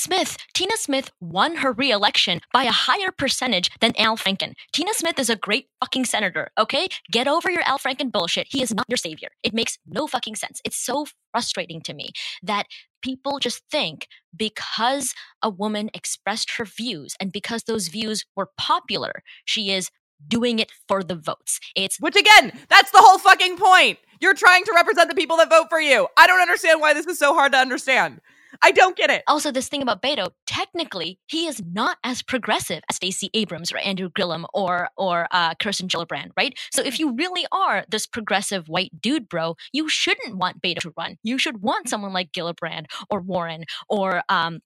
Tina Smith won her re-election by a higher percentage than Al Franken. Tina Smith is a great fucking senator, okay? Get over your Al Franken bullshit. He is not your savior. It makes no fucking sense. It's so frustrating to me that people just think because a woman expressed her views and because those views were popular, she is doing it for the votes. Which again, that's the whole fucking point. You're trying to represent the people that vote for you. I don't understand why this is so hard to understand. I don't get it. Also, this thing about Beto, technically, he is not as progressive as Stacey Abrams or Andrew Gillum or Kirsten Gillibrand, right? So if you really are this progressive white dude, bro, you shouldn't want Beto to run. You should want someone like Gillibrand or Warren or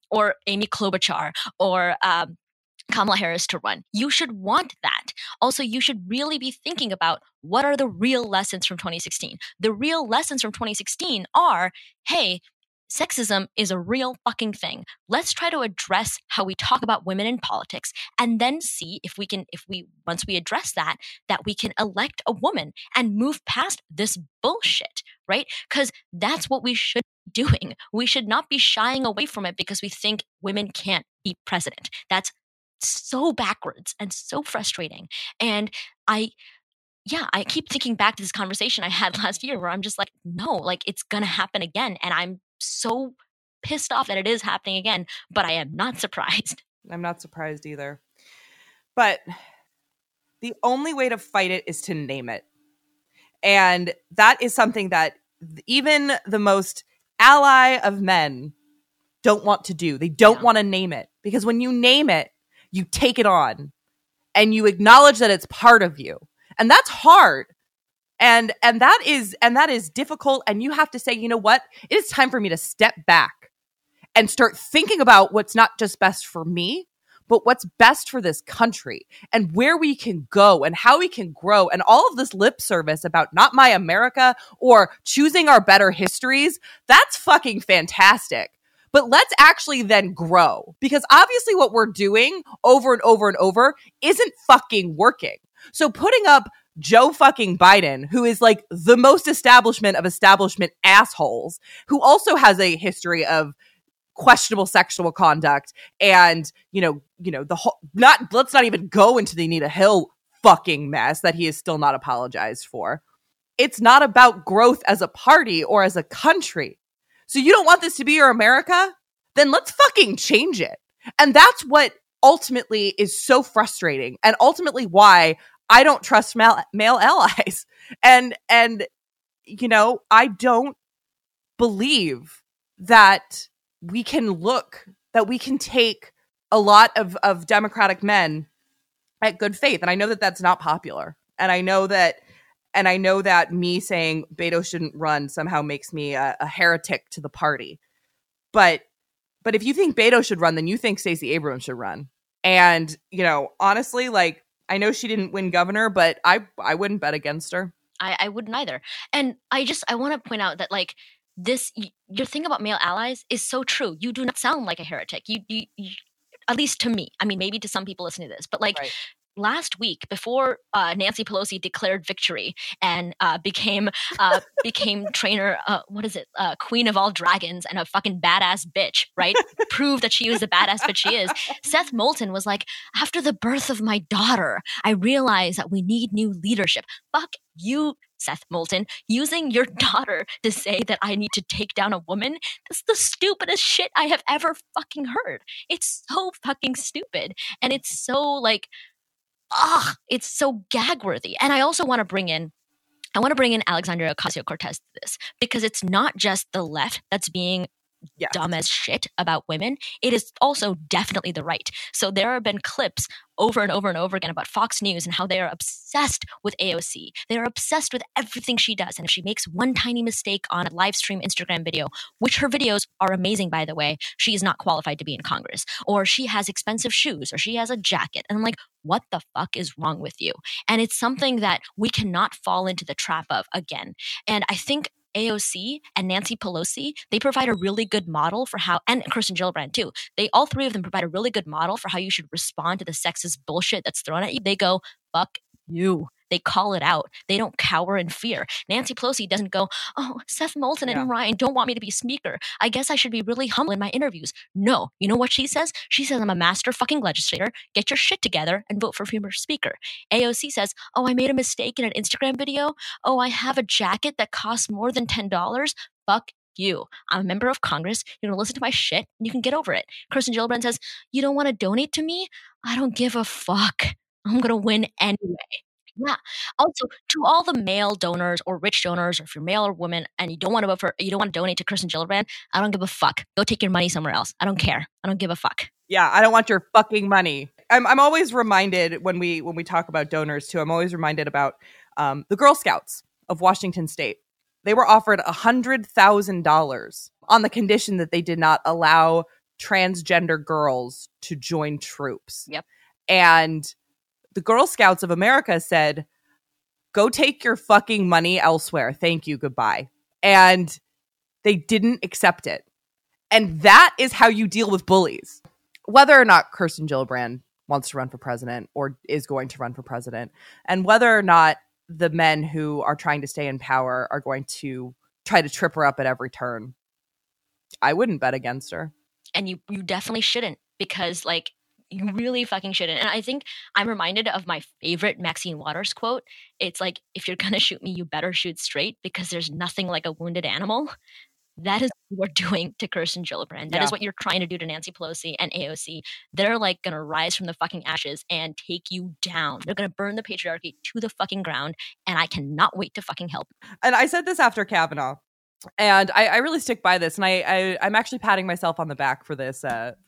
Amy Klobuchar or Kamala Harris to run. You should want that. Also, you should really be thinking about what are the real lessons from 2016. The real lessons from 2016 are, hey, sexism is a real fucking thing. Let's try to address how we talk about women in politics and then see if once we address that we can elect a woman and move past this bullshit, right? Because that's what we should be doing. We should not be shying away from it because we think women can't be president. That's so backwards and so frustrating. And I keep thinking back to this conversation I had last year where I'm just like, no, like it's going to happen again. And I'm so pissed off that it is happening again, but I am not surprised. I'm not surprised either. But the only way to fight it is to name it. And that is something that even the most ally of men don't want to do. They don't want to name it, because when you name it, you take it on and you acknowledge that it's part of you. And that's hard. And that is difficult. And you have to say, you know what? It is time for me to step back and start thinking about what's not just best for me, but what's best for this country and where we can go and how we can grow. And all of this lip service about not my America or choosing our better histories, that's fucking fantastic. But let's actually then grow, because obviously what we're doing over and over and over isn't fucking working. So putting up Joe fucking Biden, who is like the most establishment of establishment assholes, who also has a history of questionable sexual conduct and, the whole, let's not even go into the Anita Hill fucking mess that he is still not apologized for. It's not about growth as a party or as a country. So you don't want this to be your America? Then let's fucking change it. And that's what ultimately is so frustrating, and ultimately why I don't trust male allies. And I don't believe that we can take a lot of Democratic men at good faith. And I know that that's not popular. And I know that me saying Beto shouldn't run somehow makes me a heretic to the party. But if you think Beto should run, then you think Stacey Abrams should run. And, honestly, like, I know she didn't win governor, but I wouldn't bet against her. I wouldn't either. And I want to point out that, like, your thing about male allies is so true. You do not sound like a heretic. You at least to me. I mean, maybe to some people listening to this, but like, right. last week, before Nancy Pelosi declared victory and became trainer, what is it, queen of all dragons and a fucking badass bitch, right? Proved that she was the badass bitch she is. Seth Moulton was like, after the birth of my daughter, I realized that we need new leadership. Fuck you, Seth Moulton, using your daughter to say that I need to take down a woman. That's the stupidest shit I have ever fucking heard. It's so fucking stupid. And it's so like, it's so gag worthy. And I also want to bring in Alexandria Ocasio-Cortez to this, because it's not just the left that's being dumb as shit about women. It is also definitely the right. So there have been clips over and over and over again about Fox News and how they are obsessed with AOC. They are obsessed with everything she does. And if she makes one tiny mistake on a live stream Instagram video, which her videos are amazing, by the way, she is not qualified to be in Congress, or she has expensive shoes, or she has a jacket. And I'm like, what the fuck is wrong with you? And it's something that we cannot fall into the trap of again. And I think AOC and Nancy Pelosi, they provide a really good model for how, and Kirsten Gillibrand too, all three of them provide a really good model for how you should respond to the sexist bullshit that's thrown at you. They go, fuck you. They call it out. They don't cower in fear. Nancy Pelosi doesn't go, oh, Seth Moulton and Ryan don't want me to be speaker. I guess I should be really humble in my interviews. No. You know what she says? She says, I'm a master fucking legislator. Get your shit together and vote for female speaker. AOC says, oh, I made a mistake in an Instagram video. Oh, I have a jacket that costs more than $10. Fuck you. I'm a member of Congress. You're going to listen to my shit and you can get over it. Kirsten Gillibrand says, you don't want to donate to me? I don't give a fuck. I'm going to win anyway. Yeah. Also, to all the male donors or rich donors, or if you're male or woman and you don't want to donate to Kirsten Gillibrand, I don't give a fuck. Go take your money somewhere else. I don't care. I don't give a fuck. Yeah, I don't want your fucking money. I'm always reminded when we talk about donors too. I'm always reminded about the Girl Scouts of Washington State. They were offered $100,000 on the condition that they did not allow transgender girls to join troops. Yep. And the Girl Scouts of America said, go take your fucking money elsewhere. Thank you. Goodbye. And they didn't accept it. And that is how you deal with bullies. Whether or not Kirsten Gillibrand wants to run for president or is going to run for president, and whether or not the men who are trying to stay in power are going to try to trip her up at every turn, I wouldn't bet against her. And you definitely shouldn't, because like, you really fucking shouldn't. And I think I'm reminded of my favorite Maxine Waters quote. It's like, if you're going to shoot me, you better shoot straight, because there's nothing like a wounded animal. That is what we're doing to Kirsten Gillibrand. That is what you're trying to do to Nancy Pelosi and AOC. They're like going to rise from the fucking ashes and take you down. They're going to burn the patriarchy to the fucking ground. And I cannot wait to fucking help. And I said this after Kavanaugh. And I really stick by this. And I'm actually patting myself on the back for this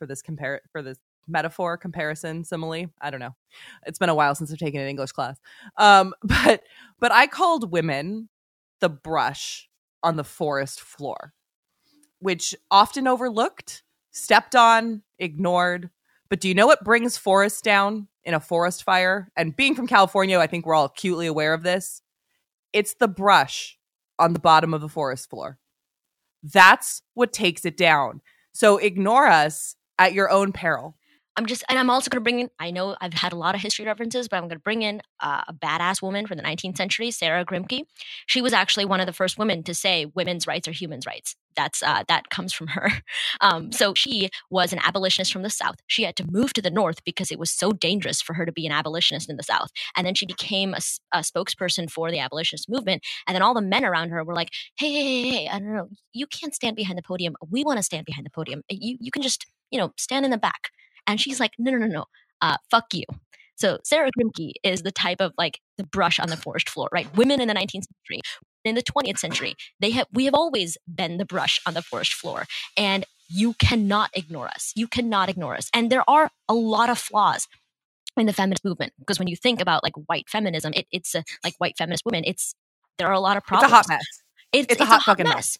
metaphor, comparison, simile. I don't know. It's been a while since I've taken an English class. But I called women the brush on the forest floor, which often overlooked, stepped on, ignored. But do you know what brings forests down in a forest fire? And being from California, I think we're all acutely aware of this. It's the brush on the bottom of the forest floor. That's what takes it down. So ignore us at your own peril. I'm also going to bring in, I know I've had a lot of history references, but I'm going to bring in a badass woman from the 19th century, Sarah Grimke. She was actually one of the first women to say women's rights are human's rights. That comes from her. So she was an abolitionist from the South. She had to move to the North because it was so dangerous for her to be an abolitionist in the South. And then she became a spokesperson for the abolitionist movement. And then all the men around her were like, hey, I don't know, you can't stand behind the podium. We want to stand behind the podium. You can just, stand in the back. And she's like, no, fuck you. So Sarah Grimke is the type of like the brush on the forest floor, right? Women in the 19th century, in the 20th century, we have always been the brush on the forest floor, and you cannot ignore us. You cannot ignore us. And there are a lot of flaws in the feminist movement, because when you think about like white feminism, it's like white feminist women, there are a lot of problems. It's a hot mess. It's a hot fucking mess.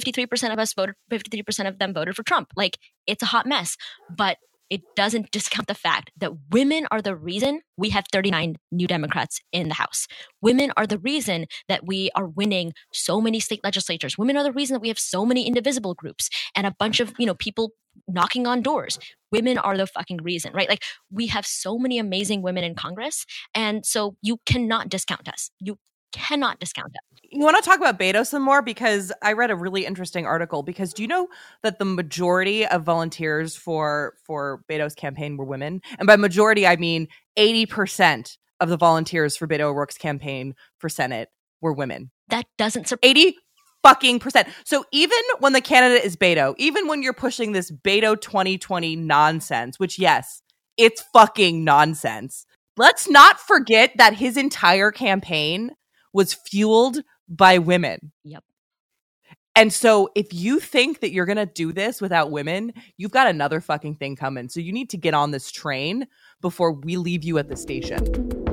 53% of them voted for Trump. Like, it's a hot mess, but it doesn't discount the fact that women are the reason we have 39 new Democrats in the House. Women are the reason that we are winning so many state legislatures. Women are the reason that we have so many indivisible groups and a bunch of, people knocking on doors. women are the fucking reason, right? Like, we have so many amazing women in Congress. And so you cannot discount us. You cannot discount us. You want to talk about Beto some more? Because I read a really interesting article. Because do you know that the majority of volunteers for Beto's campaign were women? And by majority, I mean 80% of the volunteers for Beto O'Rourke's campaign for Senate were women. That doesn't surprise 80 fucking percent. So even when the candidate is Beto, even when you're pushing this Beto 2020 nonsense, which yes, it's fucking nonsense. Let's not forget that his entire campaign was fueled by women. Yep. And so if you think that you're going to do this without women, you've got another fucking thing coming. So you need to get on this train before we leave you at the station.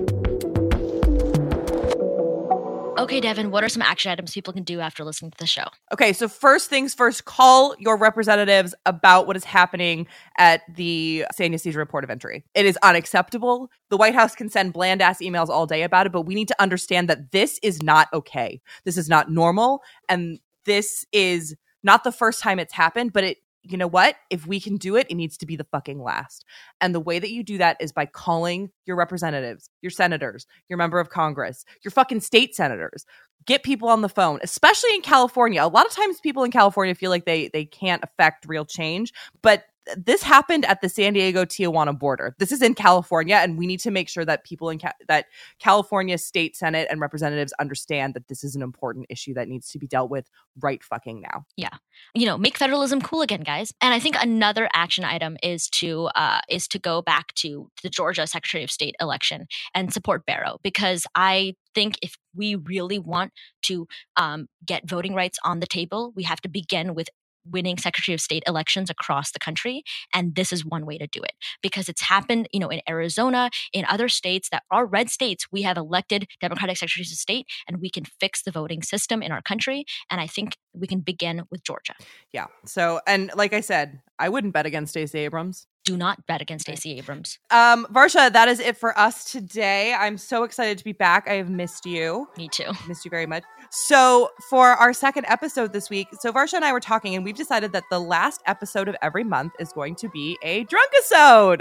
Okay, Devin, what are some action items people can do after listening to the show? Okay, so first things first, call your representatives about what is happening at the San Ysidro Port of Entry. It is unacceptable. The White House can send bland-ass emails all day about it, but we need to understand that this is not okay. This is not normal, and this is not the first time it's happened, but you know what? If we can do it, it needs to be the fucking last. And the way that you do that is by calling your representatives, your senators, your member of Congress, your fucking state senators. Get people on the phone, especially in California. A lot of times people in California feel like they can't affect real change, but this happened at the San Diego-Tijuana border. This is in California, and we need to make sure that people in that California State Senate and representatives understand that this is an important issue that needs to be dealt with right fucking now. Yeah. Make federalism cool again, guys. And I think another action item is to go back to the Georgia Secretary of State election and support Barrow, because I think if we really want to get voting rights on the table, we have to begin with winning Secretary of State elections across the country. And this is one way to do it, because it's happened, in Arizona, in other states that are red states. We have elected Democratic Secretaries of State, and we can fix the voting system in our country. And I think we can begin with Georgia. Yeah. So, and like I said, I wouldn't bet against Stacey Abrams. Do not bet against Stacey Abrams. Varsha, that is it for us today. I'm so excited to be back. I have missed you. Me too. Missed you very much. So for our second episode this week, so Varsha and I were talking, and we've decided that the last episode of every month is going to be a drunk-isode.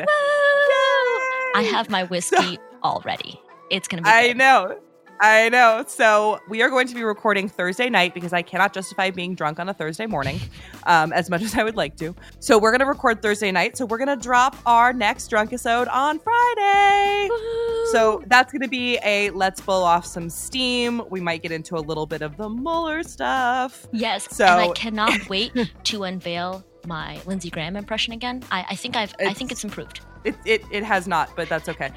I have my whiskey already. It's going to be good. I know. So we are going to be recording Thursday night because I cannot justify being drunk on a Thursday morning as much as I would like to. So we're going to record Thursday night. So we're going to drop our next drunk-isode on Friday. Woo-hoo. So that's going to be a let's blow off some steam. We might get into a little bit of the Mueller stuff. Yes. So, and I cannot wait to unveil my Lindsey Graham impression again. I think it's improved. It has not, but that's okay.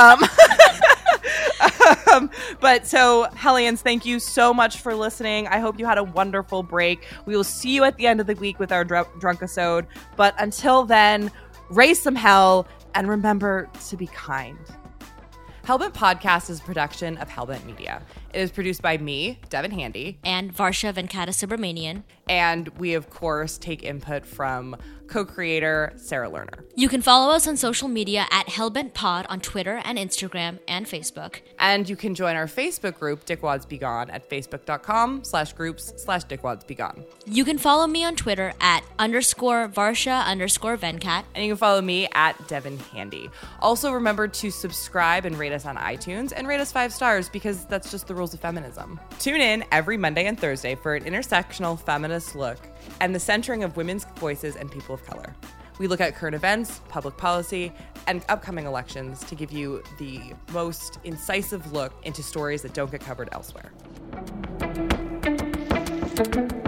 But so, Hellions, thank you so much for listening. I hope you had a wonderful break. We will see you at the end of the week with our drunk-isode. But until then, raise some hell and remember to be kind. Hellbent Podcast is a production of Hellbent Media. It is produced by me, Devin Handy. And Varsha Venkata Subramanian. And we, of course, take input from co-creator Sarah Lerner. You can follow us on social media at Hellbent Pod on Twitter and Instagram and Facebook. And you can join our Facebook group, Dickwads Be Gone, at facebook.com/groups/Dickwads Be Gone. You can follow me on Twitter at _Varsha_Venkat. And you can follow me at Devin Handy. Also, remember to subscribe and rate us on iTunes and rate us 5 stars, because that's just the rules of feminism. Tune in every Monday and Thursday for an intersectional feminist look and the centering of women's voices and people of color. We look at current events, public policy, and upcoming elections to give you the most incisive look into stories that don't get covered elsewhere.